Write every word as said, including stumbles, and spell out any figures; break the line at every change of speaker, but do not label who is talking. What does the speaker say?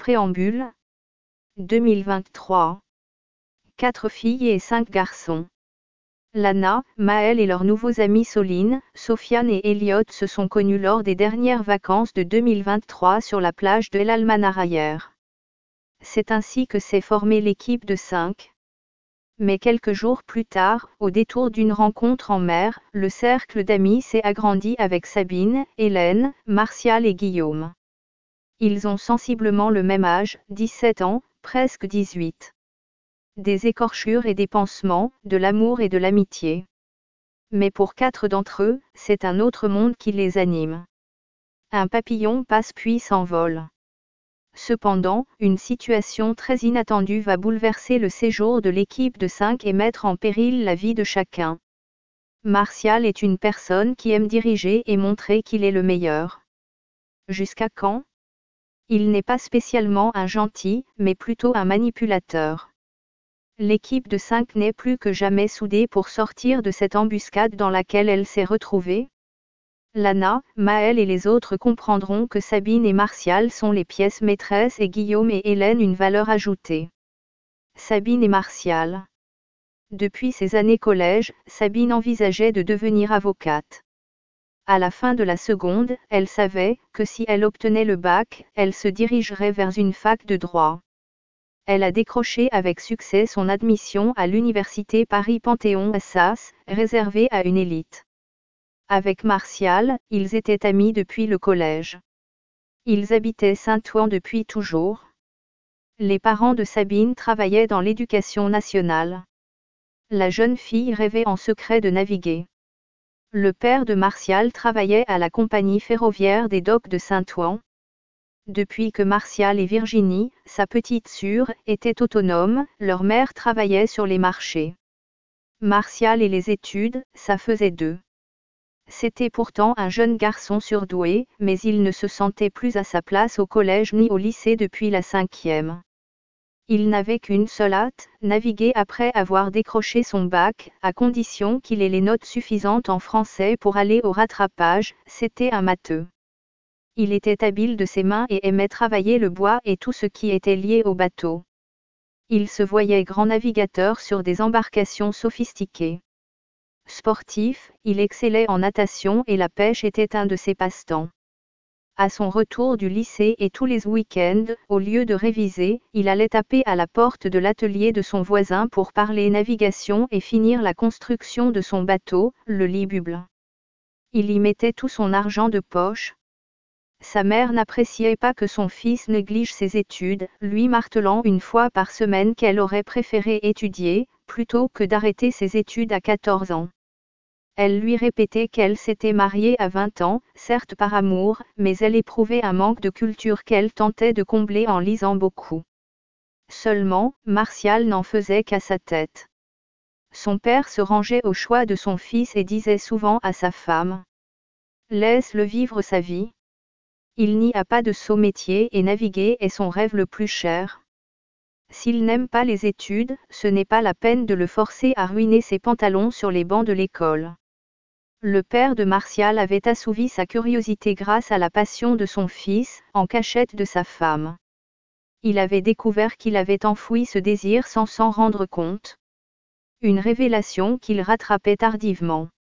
Préambule. deux mille vingt-trois. Quatre filles et cinq garçons. Lana, Maël et leurs nouveaux amis Soline, Sofiane et Elliot se sont connus lors des dernières vacances de deux mille vingt-trois sur la plage de El Almanarayer. C'est ainsi que s'est formée l'équipe de cinq. Mais quelques jours plus tard, au détour d'une rencontre en mer, le cercle d'amis s'est agrandi avec Sabine, Hélène, Martial et Guillaume. Ils ont sensiblement le même âge, dix-sept ans, presque dix-huit. Des écorchures et des pansements, de l'amour et de l'amitié. Mais pour quatre d'entre eux, c'est un autre monde qui les anime. Un papillon passe puis s'envole. Cependant, une situation très inattendue va bouleverser le séjour de l'équipe de cinq et mettre en péril la vie de chacun. Martial est une personne qui aime diriger et montrer qu'il est le meilleur. Jusqu'à quand ? Il n'est pas spécialement un gentil, mais plutôt un manipulateur. L'équipe de cinq n'est plus que jamais soudée pour sortir de cette embuscade dans laquelle elle s'est retrouvée. Lana, Maël et les autres comprendront que Sabine et Martial sont les pièces maîtresses et Guillaume et Hélène une valeur ajoutée. Sabine et Martial. Depuis ses années collège, Sabine envisageait de devenir avocate. À la fin de la seconde, elle savait que si elle obtenait le bac, elle se dirigerait vers une fac de droit. Elle a décroché avec succès son admission à l'université Paris-Panthéon-Assas, réservée à une élite. Avec Martial, ils étaient amis depuis le collège. Ils habitaient Saint-Ouen depuis toujours. Les parents de Sabine travaillaient dans l'éducation nationale. La jeune fille rêvait en secret de naviguer. Le père de Martial travaillait à la compagnie ferroviaire des docks de Saint-Ouen. Depuis que Martial et Virginie, sa petite sœur, étaient autonomes, leur mère travaillait sur les marchés. Martial et les études, ça faisait deux. C'était pourtant un jeune garçon surdoué, mais il ne se sentait plus à sa place au collège ni au lycée depuis la cinquième. Il n'avait qu'une seule hâte, naviguer après avoir décroché son bac, à condition qu'il ait les notes suffisantes en français pour aller au rattrapage, c'était un matheux. Il était habile de ses mains et aimait travailler le bois et tout ce qui était lié au bateau. Il se voyait grand navigateur sur des embarcations sophistiquées. Sportif, il excellait en natation et la pêche était un de ses passe-temps. À son retour du lycée et tous les week-ends, au lieu de réviser, il allait taper à la porte de l'atelier de son voisin pour parler navigation et finir la construction de son bateau, le Libuble. Il y mettait tout son argent de poche. Sa mère n'appréciait pas que son fils néglige ses études, lui martelant une fois par semaine qu'elle aurait préféré étudier, plutôt que d'arrêter ses études à quatorze ans. Elle lui répétait qu'elle s'était mariée à vingt ans, certes par amour, mais elle éprouvait un manque de culture qu'elle tentait de combler en lisant beaucoup. Seulement, Martial n'en faisait qu'à sa tête. Son père se rangeait au choix de son fils et disait souvent à sa femme : « Laisse-le vivre sa vie. Il n'y a pas de sot métier et naviguer est son rêve le plus cher. S'il n'aime pas les études, ce n'est pas la peine de le forcer à ruiner ses pantalons sur les bancs de l'école. » Le père de Martial avait assouvi sa curiosité grâce à la passion de son fils, en cachette de sa femme. Il avait découvert qu'il avait enfoui ce désir sans s'en rendre compte. Une révélation qu'il rattrapait tardivement.